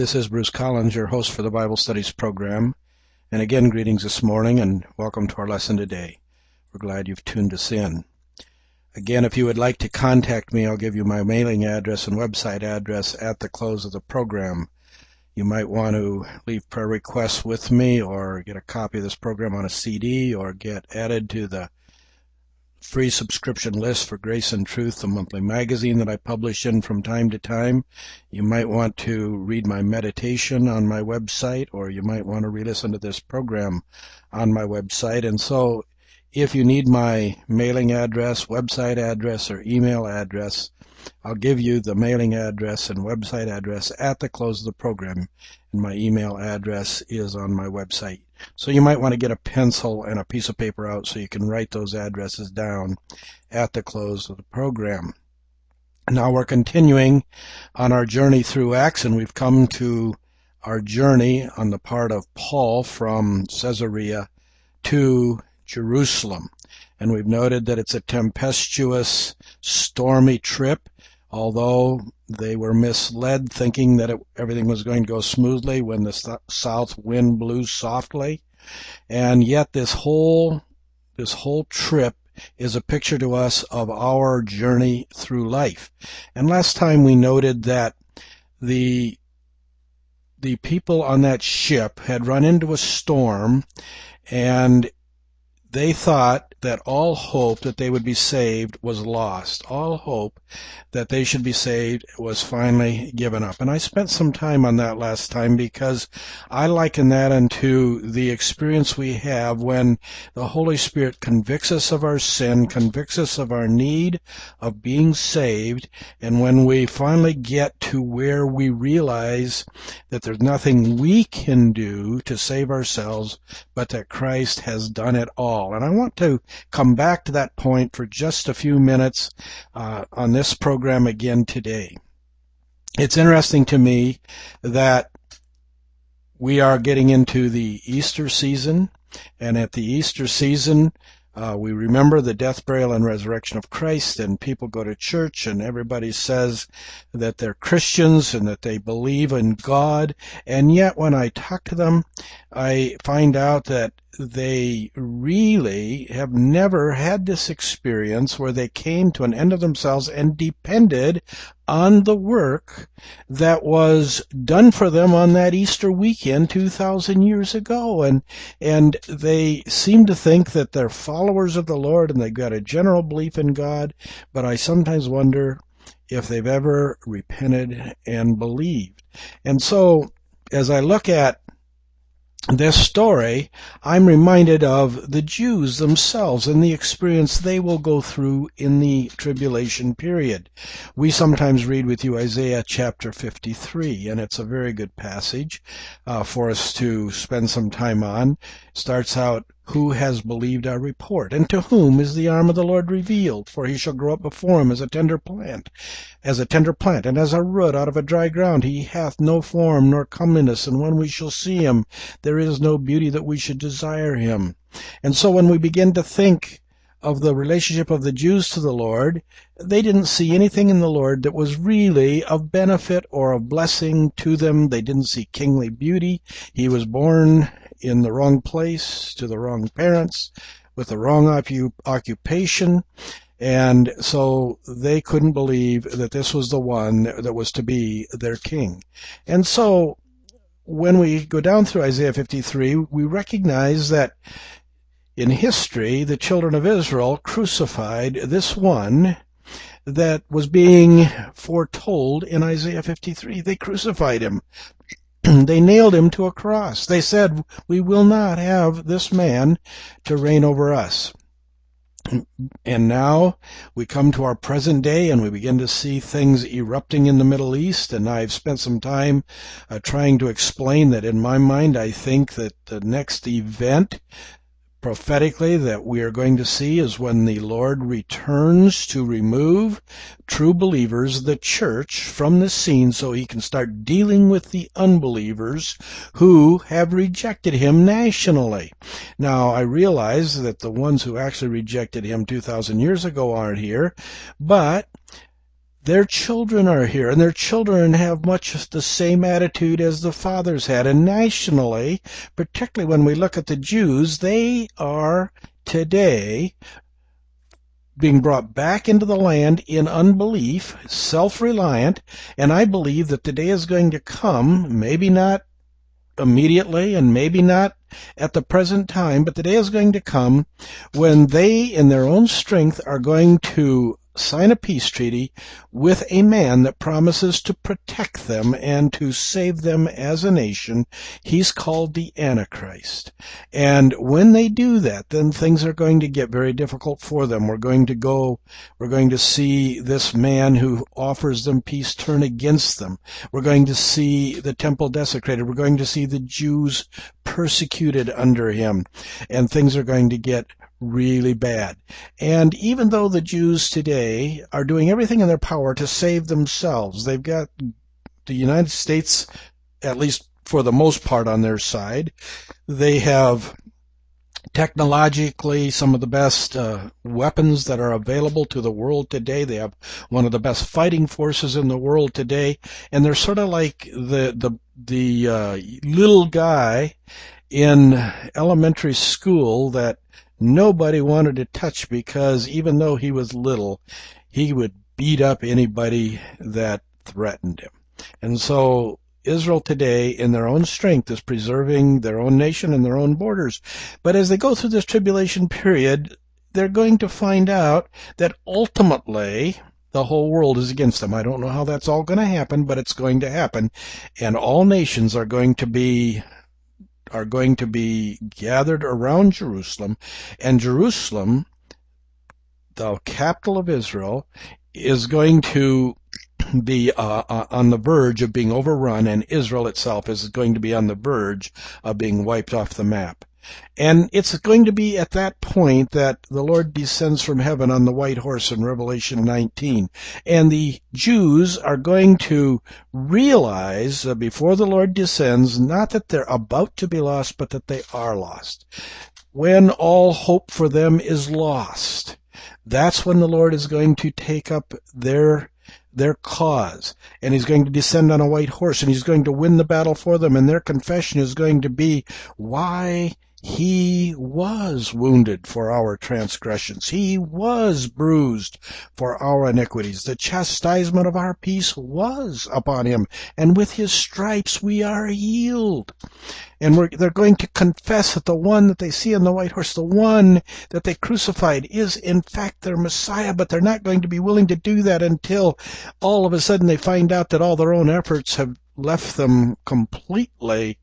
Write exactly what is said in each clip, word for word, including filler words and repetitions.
This is Bruce Collins, your host for the Bible Studies program. And again, greetings this morning and welcome to our lesson today. We're glad you've tuned us in. Again, if you would like to contact me, I'll give you my mailing address and website address at the close of the program. You might want to leave prayer requests with me or get a copy of this program on a C D or get added to the free subscription list for Grace and Truth, the monthly magazine that I publish in from time to time. You might want to read my meditation on my website, or you might want to re-listen to this program on my website. And so if you need my mailing address, website address, or email address, I'll give you the mailing address and website address at the close of the program, and my email address is on my website. So you might want to get a pencil and a piece of paper out so you can write those addresses down at the close of the program. Now we're continuing on our journey through Acts, and we've come to our journey on the part of Paul from Caesarea to Jerusalem. And we've noted that it's a tempestuous, stormy trip, although they were misled thinking that it, everything was going to go smoothly when the th- south wind blew softly. And yet this whole, this whole trip is a picture to us of our journey through life. And last time we noted that the, the people on that ship had run into a storm, and they thought that all hope that they would be saved was lost. All hope that they should be saved was finally given up. And I spent some time on that last time because I liken that unto the experience we have when the Holy Spirit convicts us of our sin, convicts us of our need of being saved, and when we finally get to where we realize that there's nothing we can do to save ourselves, but that Christ has done it all. And I want to come back to that point for just a few minutes uh, on this program again today. It's interesting to me that we are getting into the Easter season, and at the Easter season, Uh, we remember the death, burial, and resurrection of Christ, and people go to church, and everybody says that they're Christians and that they believe in God. And yet, when I talk to them, I find out that they really have never had this experience where they came to an end of themselves and depended on the work that was done for them on that Easter weekend two thousand years ago. And and they seem to think that they're followers of the Lord and they've got a general belief in God, but I sometimes wonder if they've ever repented and believed. And so, as I look at this story, I'm reminded of the Jews themselves and the experience they will go through in the tribulation period. We sometimes read with you Isaiah chapter fifty-three, and it's a very good passage uh, for us to spend some time on. It starts out, "Who has believed our report? And to whom is the arm of the Lord revealed? For he shall grow up before him as a tender plant, as a tender plant, and as a root out of a dry ground. He hath no form nor comeliness, and when we shall see him, there is no beauty that we should desire him." And so when we begin to think of the relationship of the Jews to the Lord, they didn't see anything in the Lord that was really of benefit or of blessing to them. They didn't see kingly beauty. He was born in the wrong place, to the wrong parents, with the wrong occupation, and so they couldn't believe that this was the one that was to be their king. And so when we go down through Isaiah fifty-three, we recognize that in history, the children of Israel crucified this one that was being foretold in Isaiah fifty-three. They crucified him. They nailed him to a cross. They said, "We will not have this man to reign over us." And now we come to our present day and we begin to see things erupting in the Middle East. And I've spent some time uh, trying to explain that in my mind, I think that the next event prophetically that we are going to see is when the Lord returns to remove true believers, the church, from the scene so he can start dealing with the unbelievers who have rejected him nationally. Now, I realize that the ones who actually rejected him two thousand years ago aren't here, but their children are here, and their children have much the same attitude as the fathers had. And nationally, particularly when we look at the Jews, they are today being brought back into the land in unbelief, self-reliant, and I believe that the day is going to come, maybe not immediately and maybe not at the present time, but the day is going to come when they, in their own strength, are going to sign a peace treaty with a man that promises to protect them and to save them as a nation. He's called the Antichrist. And when they do that, then things are going to get very difficult for them. We're going to go, we're going to see this man who offers them peace turn against them. We're going to see the temple desecrated. We're going to see the Jews persecuted under him. And things are going to get really bad. And even though the Jews today are doing everything in their power to save themselves, they've got the United States, at least for the most part, on their side. They have technologically some of the best uh, weapons that are available to the world today. They have one of the best fighting forces in the world today, and they're sort of like the the the uh, little guy in elementary school that nobody wanted to touch, because even though he was little, he would beat up anybody that threatened him. And so Israel today, in their own strength, is preserving their own nation and their own borders. But as they go through this tribulation period, they're going to find out that ultimately the whole world is against them. I don't know how that's all going to happen, but it's going to happen. And all nations are going to be are going to be gathered around Jerusalem, and Jerusalem, the capital of Israel, is going to be uh, uh, on the verge of being overrun, and Israel itself is going to be on the verge of being wiped off the map. And it's going to be at that point that the Lord descends from heaven on the white horse in Revelation nineteen. And the Jews are going to realize uh, before the Lord descends, not that they're about to be lost, but that they are lost. When all hope for them is lost, that's when the Lord is going to take up their their cause, and he's going to descend on a white horse, and he's going to win the battle for them, and their confession is going to be why he was wounded for our transgressions. He was bruised for our iniquities. The chastisement of our peace was upon him, and with his stripes we are healed. And we're, they're going to confess that the one that they see on the white horse, the one that they crucified, is in fact their Messiah, but they're not going to be willing to do that until all of a sudden they find out that all their own efforts have left them completely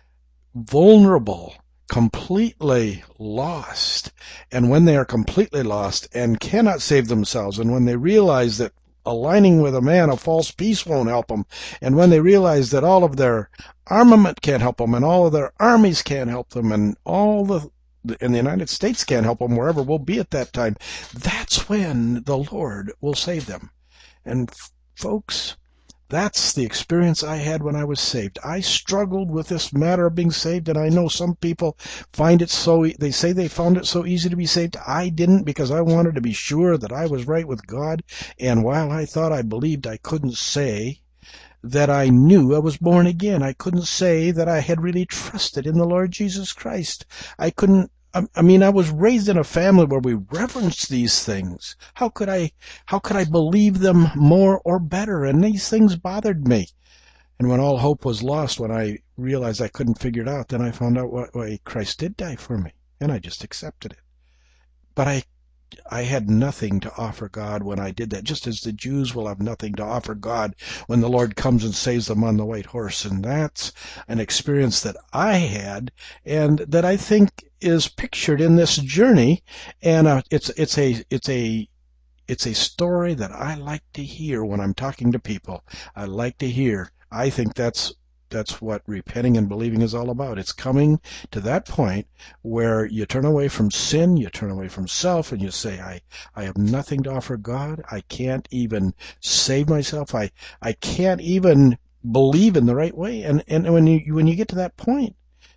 vulnerable, completely lost. And when they are completely lost and cannot save themselves, and when they realize that aligning with a man of false peace won't help them, and when they realize that all of their armament can't help them, and all of their armies can't help them, and all the and the United States can't help them wherever we'll be at that time, that's when the Lord will save them. And folks, that's the experience I had when I was saved. I struggled with this matter of being saved, and I know some people find it so, they say they found it so easy to be saved. I didn't, because I wanted to be sure that I was right with God, and while I thought I believed, I couldn't say that I knew I was born again. I couldn't say that I had really trusted in the Lord Jesus Christ. I couldn't I mean, I was raised in a family where we reverenced these things. How could I, how could I believe them more or better? And these things bothered me. And when all hope was lost, when I realized I couldn't figure it out, then I found out why Christ did die for me, and I just accepted it. But I, I had nothing to offer God when I did that, just as the Jews will have nothing to offer God when the Lord comes and saves them on the white horse. And that's an experience that I had, and that I think is pictured in this journey. And uh, it's it's a it's a it's a story that I like to hear when I'm talking to people. I like to hear. I think that's That's what repenting and believing is all about. It's coming to that point where you turn away from sin, you turn away from self, and you say, I, I have nothing to offer God. I can't even save myself. I, I can't even believe in the right way. And, and when you, when you get to that point,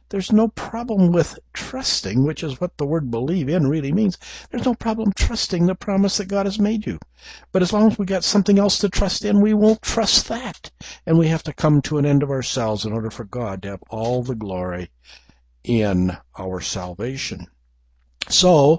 there's no problem with trusting, which is what the word believe in really means. There's no problem trusting the promise that God has made you. But as long as we got something else to trust in, we won't trust that. And we have to come to an end of ourselves in order for God to have all the glory in our salvation. So,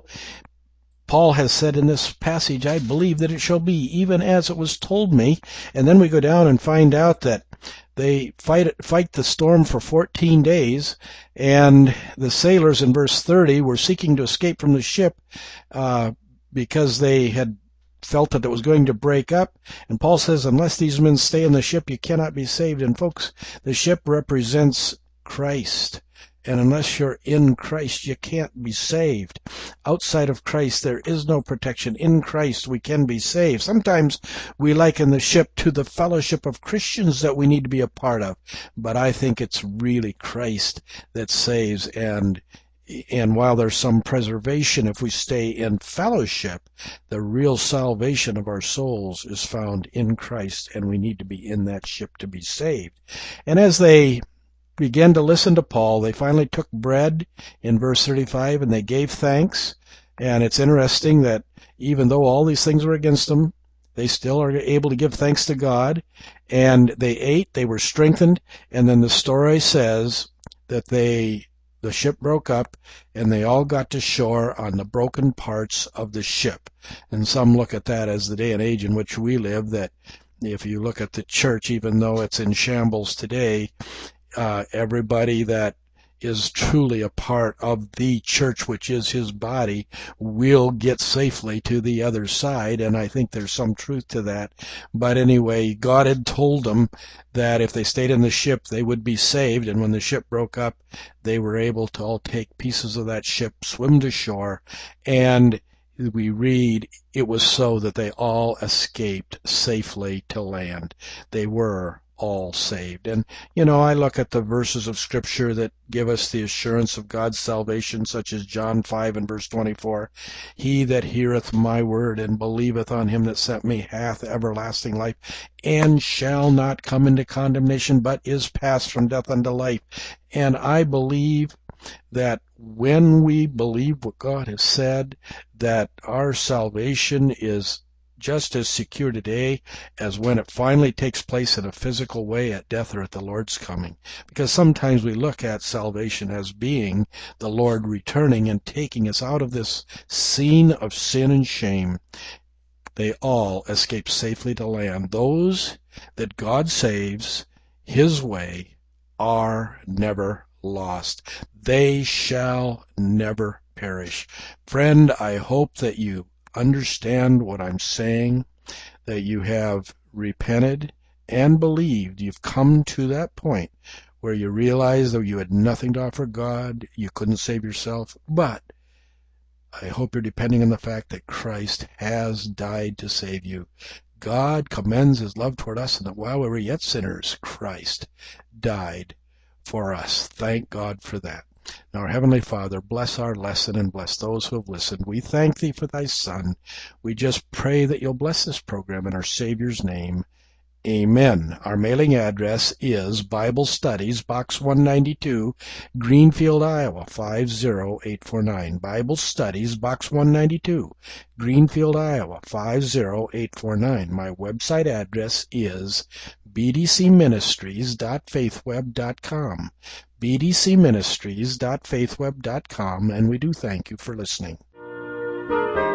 Paul has said in this passage, I believe that it shall be even as it was told me. And then we go down and find out that they fight fight the storm for fourteen days, and the sailors in verse thirty were seeking to escape from the ship uh, because they had felt that it was going to break up. And Paul says, unless these men stay in the ship, you cannot be saved. And folks, the ship represents Christ. And unless you're in Christ, you can't be saved. Outside of Christ, there is no protection. In Christ, we can be saved. Sometimes we liken the ship to the fellowship of Christians that we need to be a part of. But I think it's really Christ that saves. And and while there's some preservation if we stay in fellowship, the real salvation of our souls is found in Christ, and we need to be in that ship to be saved. And as they began to listen to Paul, they finally took bread in verse thirty-five, and they gave thanks. And it's interesting that even though all these things were against them, they still are able to give thanks to God. And they ate, they were strengthened, and then the story says that they the ship broke up, and they all got to shore on the broken parts of the ship. And some look at that as the day and age in which we live, that if you look at the church, even though it's in shambles today, Uh, everybody that is truly a part of the church, which is his body, will get safely to the other side, and I think there's some truth to that. But anyway, God had told them that if they stayed in the ship, they would be saved, and when the ship broke up, they were able to all take pieces of that ship, swim to shore, and we read it was so that they all escaped safely to land. They were all saved. And, you know, I look at the verses of Scripture that give us the assurance of God's salvation, such as John five and verse twenty-four. He that heareth my word and believeth on him that sent me hath everlasting life, and shall not come into condemnation, but is passed from death unto life. And I believe that when we believe what God has said, that our salvation is just as secure today as when it finally takes place in a physical way at death or at the Lord's coming. Because sometimes we look at salvation as being the Lord returning and taking us out of this scene of sin and shame. They all escape safely to land. Those that God saves His way are never lost. They shall never perish. Friend, I hope that you understand what I'm saying, that you have repented and believed. You've come to that point where you realize that you had nothing to offer God, you couldn't save yourself, but I hope you're depending on the fact that Christ has died to save you. God commends His love toward us, and that while we were yet sinners, Christ died for us. Thank God for that. Now, our Heavenly Father, bless our lesson and bless those who have listened. We thank Thee for Thy Son. We just pray that You'll bless this program in our Savior's name. Amen. Our mailing address is Bible Studies, Box one ninety-two, Greenfield, Iowa, five zero eight four nine. Bible Studies, Box one ninety-two, Greenfield, Iowa, five zero eight four nine. My website address is b d c ministries dot faithweb dot com. b d c ministries dot faithweb dot com, and we do thank you for listening.